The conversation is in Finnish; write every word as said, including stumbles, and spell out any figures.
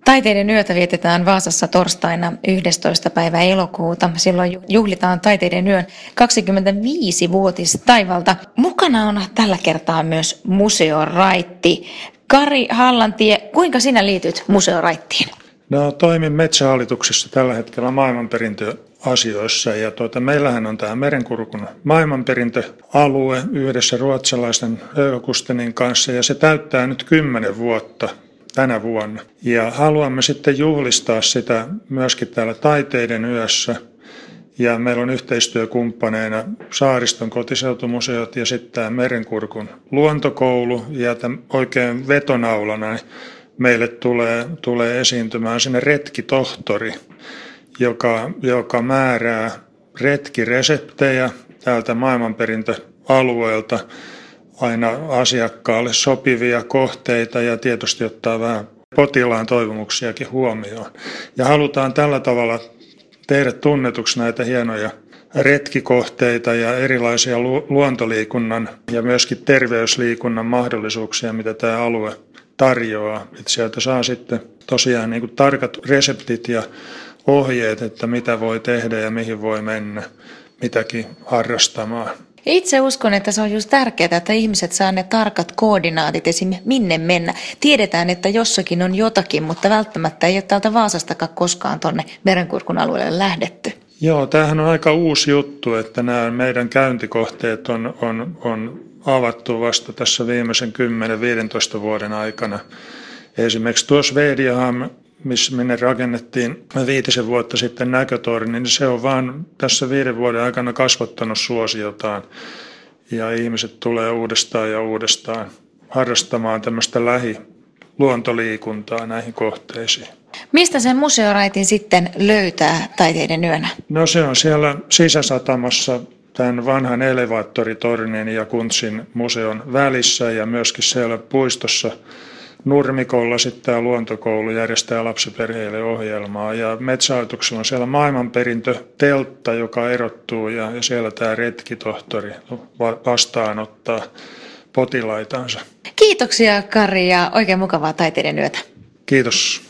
Taiteiden yötä vietetään Vaasassa torstaina yhdestoista päivä elokuuta. Silloin juhlitaan Taiteiden yön kaksikymmentäviisi-vuotistaivalta. Mukana on tällä kertaa myös museoraitti. Kari Hallantie, kuinka sinä liityt museoraittiin? No, toimin Metsähallituksessa tällä hetkellä maailmanperintöasioissa ja tuota, meillähän on tämä Merenkurkun maailmanperintöalue yhdessä ruotsalaisten Högkustenin kanssa ja se täyttää nyt kymmenen vuotta tänä vuonna. Ja haluamme sitten juhlistaa sitä myöskin täällä Taiteiden yössä. Ja meillä on yhteistyökumppaneina Saariston kotiseutumuseot ja sitten tämä Merenkurkun luontokoulu. Ja oikein vetonaulana meille tulee, tulee esiintymään sinne retkitohtori, joka, joka määrää retkireseptejä täältä maailmanperintöalueelta aina asiakkaalle sopivia kohteita ja tietysti ottaa vähän potilaan toivomuksiakin huomioon. Ja halutaan tällä tavalla tehdä tunnetuksi näitä hienoja retkikohteita ja erilaisia luontoliikunnan ja myöskin terveysliikunnan mahdollisuuksia, mitä tämä alue tarjoaa. Että sieltä saa sitten tosiaan niin kuin tarkat reseptit ja ohjeet, että mitä voi tehdä ja mihin voi mennä, mitäkin harrastamaan. Itse uskon, että se on just tärkeää, että ihmiset saa ne tarkat koordinaatit, esim. Minne mennä. Tiedetään, että jossakin on jotakin, mutta välttämättä ei ole täältä Vaasastakaan koskaan tuonne Merenkurkun alueelle lähdetty. Joo, tämähän on aika uusi juttu, että nämä meidän käyntikohteet on, on, on avattu vasta tässä viimeisen kymmenen viisitoista vuoden aikana. Esimerkiksi tuossa Vediaham, missä minne rakennettiin viitisen vuotta sitten näkötorni, niin se on vaan tässä viiden vuoden aikana kasvattanut suosiotaan. Ja ihmiset tulee uudestaan ja uudestaan harrastamaan tämmöistä lähiluontoliikuntaa näihin kohteisiin. Mistä sen museoraitin sitten löytää Taiteiden yönä? No se on siellä sisäsatamassa tämän vanhan elevaattoritornin ja Kuntsin museon välissä ja myöskin siellä puistossa Nurmikolla sitten tämä luontokoulu järjestää lapsiperheille ohjelmaa ja Metsähallituksella on siellä maailmanperintöteltta, joka erottuu ja, ja siellä tämä retkitohtori vastaanottaa potilaitansa. Kiitoksia Kari ja oikein mukavaa Taiteiden yötä. Kiitos.